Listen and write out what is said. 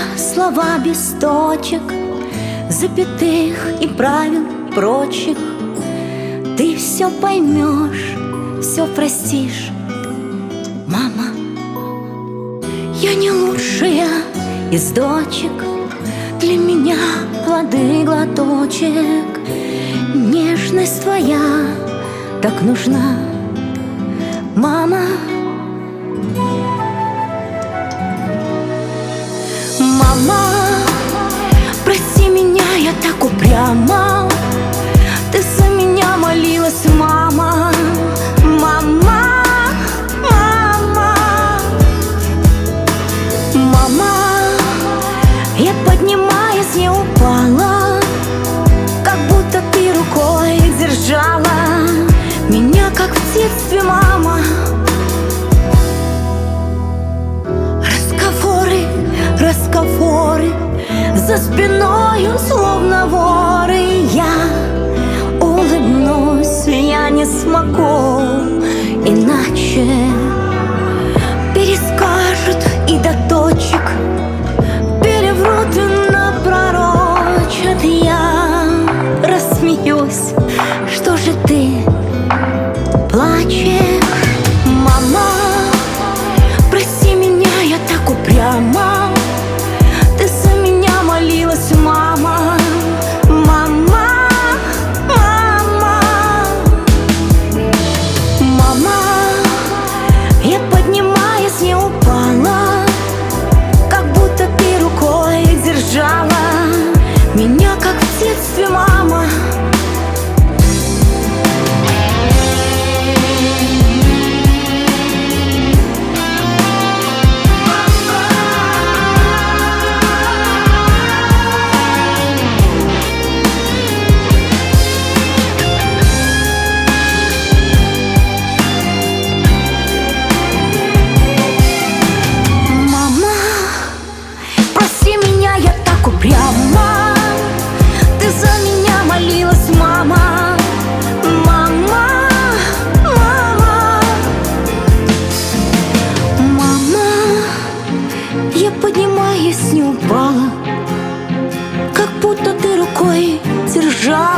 слова без точек, запятых и правил прочих. Ты все поймешь, все простишь, мама. Я не лучшая из дочек, для меня воды глоточек. Нежность твоя так нужна, мама. Мама, прости меня, я так упряма. Ты за меня молилась, мама. Мама, мама, мама. Я, поднимаясь, не упала, как будто ты рукой держала меня, как в детстве, мама. Разговоры за спиною, словно воры. Я улыбнусь, я не смогу иначе. Перескажут и до точек, переврут и напророчат. Я рассмеюсь, что же ты плачешь, мама? Прости меня, я так упряма. Ты за меня молилась, мама. Мама, мама, мама. Я, поднимаясь, не упала, как будто ты рукой держала меня, как в детстве, мама. Упряма, ты за меня молилась, мама. Мама, мама, мама. Я, поднимаясь, не упала, как будто ты рукой держала